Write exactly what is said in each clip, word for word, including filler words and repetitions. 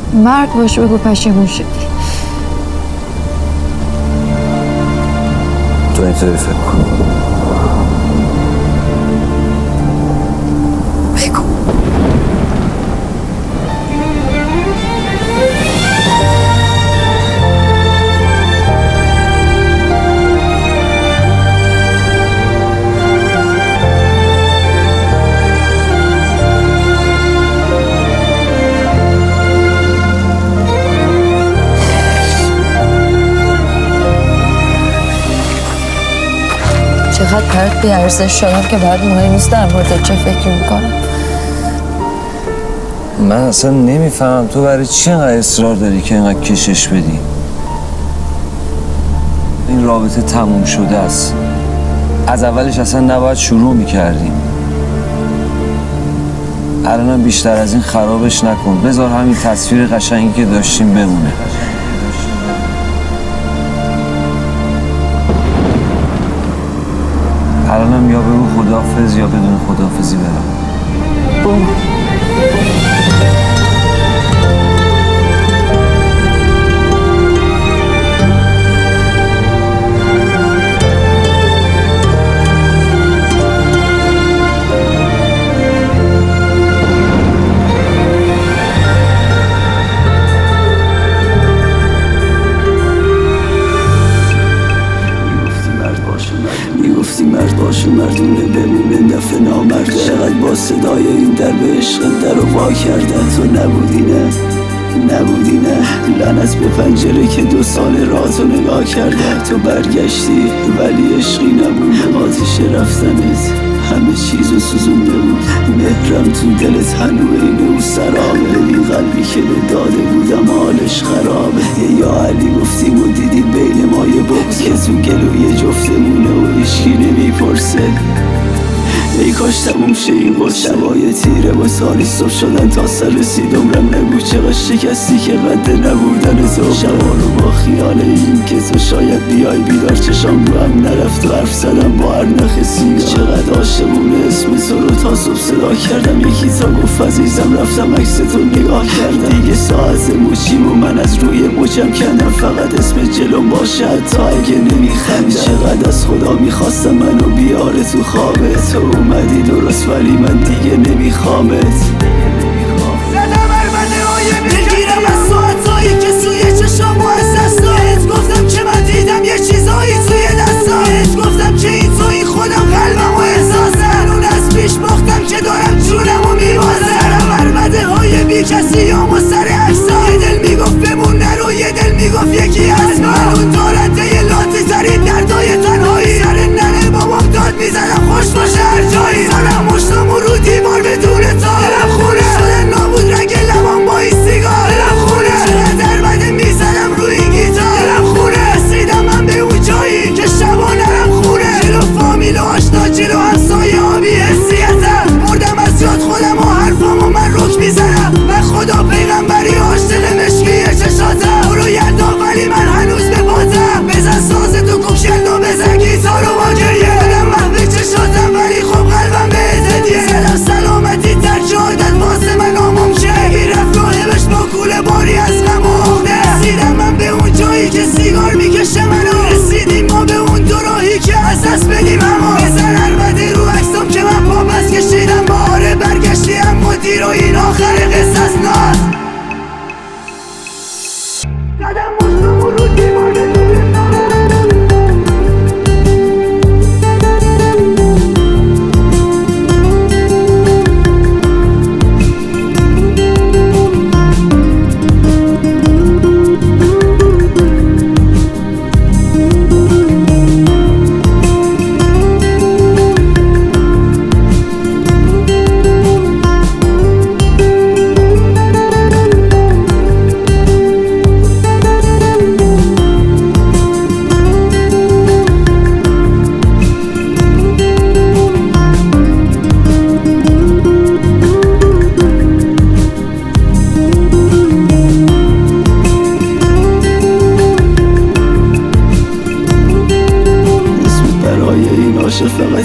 مرد باش بگو پشیمون شدی. تو اینطوری فکر کن. بگو. چقدر پرت بی ارزش شدم که بعد مهم نیست در مورد چه فکر میکنم. من اصلا نمیفهمم تو برای چی اینقدر اصرار داری که اینقدر کشش بدی؟ این رابطه تموم شده است. از اولش اصلا نباید شروع میکردیم. الانم بیشتر از این خرابش نکن. بذار همین تصویر قشنگی که داشتیم بمونه. الانم یا بگو خداحافظ یا بدون خداحافظی برم. برو. میگفتی مرد باشه مردونه بمونه نفع نامرده. چقدر با صدای این در به عشق در رو وا کردن. تو نبودی نه نبودی نه لعنت به پنجره که دو سال راه رو نگاه کرده. تو برگشتی ولی عشقی نبود. آتش رفتنت همه چیزو سوزونده بود. مهرم تو دلت هنو اینه و سرابه. ببین قلبی که به داده بودم حالش خرابه. یا علی گفتیم و دیدی بین ما یه بغض که تو گلوی جفتمونه و هیچکی نمیپرسه. ای کاش تموم شه این قد. شبای تیره با سالی صبح شدن تا سر رسید عمرم نگو چقدر شکستی که قد نبودن تو. شبا رو با خیال این که تو شاید بیای بیدار چشام رو هم نرفت و حرف زدم با هر نخ سیگار. چقدر عاشقونه اسم تو رو تا صبح صدا کردم. یکی تا گفت عزیزم رفتم عکس تو نگاه کردم. دیگه ساعت موچیم و من از روی موچم کندم. فقط اسم جلوم باشه حتی اگه نمیخندم. چقدر از خدا میخواستم منو بیاره تو خوابه. تو اومدی درست ولی من دیگه نمیخوامت. زدم ارمنه های بگیرم از ساعتایی که سوی چشام و از دستایت. گفتم که من دیدم یه چیزایی توی دستایت. گفتم که این توی خودم قلبم و احساسم. اون از پیش باختم که دارم جونم و میبازم. ارمنه های بی کسی هم و سر عکسای. دل میگفت بمون نرو یه دل میگفت یکی از من. اون دارنده یه لاتی ترین دردای تنهایی. سر ننه بابام داد میزنم خوش باشه هر جایی. زنم مشتم و رو دیوار بدون تا. دلم خونه شده نابود رنگ لبام با این سیگار. دلم خونه چقدر بده میزنم روی این گیتار. دلم خونه رسیدم من به اون جایی که شبا نرم خونه. جلو فامیل و آشنا جلو همسایه ها بی حسیتم. مردم از یاد خودم و حرفام و من رک میزنم. من خدا پیغمبری هاش دل مشکی چشاتم. برو یلدا ولی من هنوز به پاتم. بزن ساز تو کوکشل و بزن گیتار و با گریه. دلم محو چشاتم ولی خب قلبم بهت هدیه. زدم سلامتی در جادت واسه من ناممکنه. بگیر رفت راهبش با کوله باری از غم و عقده. رسیدم من به اون جایی که سیگار میکشه منو. رسیدیم ما به اون دو راهی که از دست بدیم همو. بزن عربده رو عکسم که من پا پس کشیدم. باره برگشتی اما دیر و این آخر قصص نه. زدم مشتم و رو دیوار بدون تا.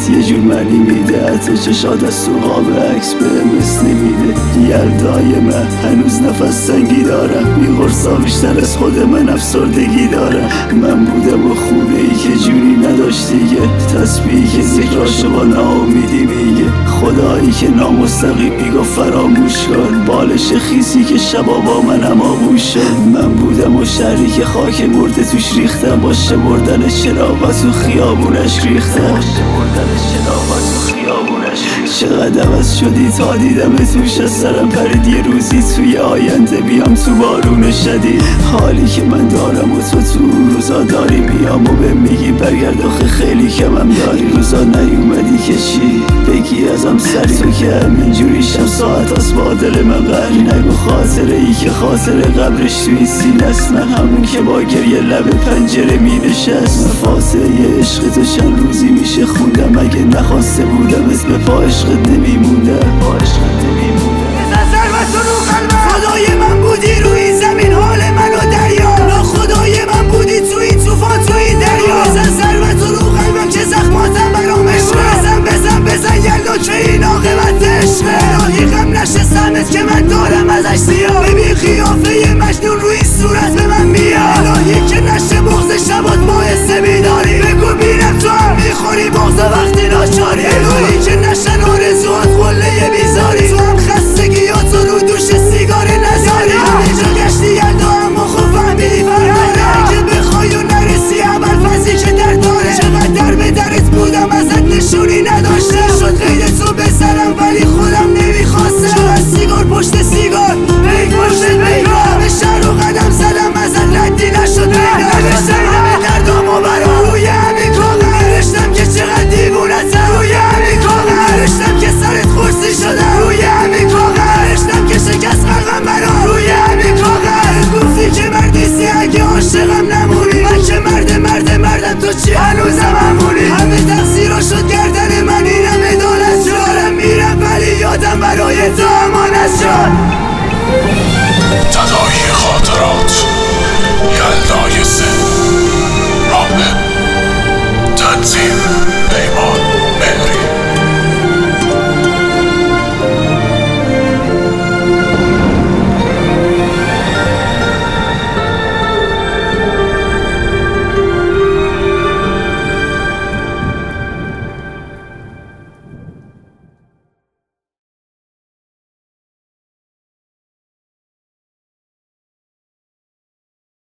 یه جور منی میده، حتی چشات از تو قاب عکس به مثل میده. یلدای من هنوز نفس تنگی دارم، میغرصا بیشتر از خود من افسردگی دارم. من بودم و خونه ای که جوری نداشت دیگه، تسبیحی که ذکراشو با ناامیدی میگه. خدایی که نامستقیم میگفت فراموش کن، بالش خیسی که شبا با منم آغوش شد. من بودم و شهری که خاک مرده توش ریختم، با شمردن چراغا تو خیابونش ریختم. چقدر عوض شدی تا دیدم توش، از سرم پرید یه روزی توی آینده بیام تو بارون شدید. حالی که من دارم و تو تو روزا داری، میام و به میگی برگرد آخه خیلی کمم داری. روزا نیومدی که چی بگی ازم سری، تو که همینجوری شب ساعت از با دل من غری. نگو خاطره ای که خاطر قبرش توی سینه است، من همون که با گریه لب پنجره می نشست. فاصله عشق تو چند روزی میشه خوندم، اگه نخواسته بودم اسم پا عشقت نمیموندم. خدای من بودی روی زمین حال منو دریا، لا خدای من بودی توی توفان توی دریا. بزن ضربت رو قلبم که زخماتم برام عشقه، بزن بزن بزن یلا که این عاقبت عشقه. الهی غم نشه سمت که من دارم ازش زیاد، ببین قیافه مجنون روی صورت به من میاد. الهی که نشه بغض شبات باعث بیداری، بگو بینم تو هم میخوری بغض وقتی ناچاری. الهی که نشن آرزوات قله بیزاری، تو هم خستگیاتو رو دوش سیگار نزاری. همه جا گشتی یلدا اما خوب فهمیدی فراره، اگه بخوای و نرسی اول فضی که در داره. چقدر در به درت بودم ازت نشونی نداشته، شد قید تو بسرم ولی خودم نمیخواسته. چقدر سیگار پشت سیگار بیگ پشت بیگ، همه شهر رو قدم زدم ازت ردی نشد پیدا. نوشتم همه دردام و برام روی همین کاغذ، نوشتم که چقدر دیوونتم روی همین کاغذ، نوشتم که سرت خورسی شدم روی همین کاغذ، نوشتم که شکست قلبم برام روی همین کاغذ. گفتی که مردیستی اگه عاشقم نمونی، من که مرد مرد مردم تو چی هنوزم همونی. همه تقصیرا شد گردن من، اینم عدالت شد. دارم میرم ولی یادم برای تو امانت شد. تداعی خاطرات، یلدای سه، رابط، تنظیم